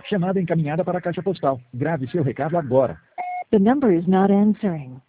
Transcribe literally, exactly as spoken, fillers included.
Chamada encaminhada para a caixa postal. Grave seu recado agora. The number is not answering.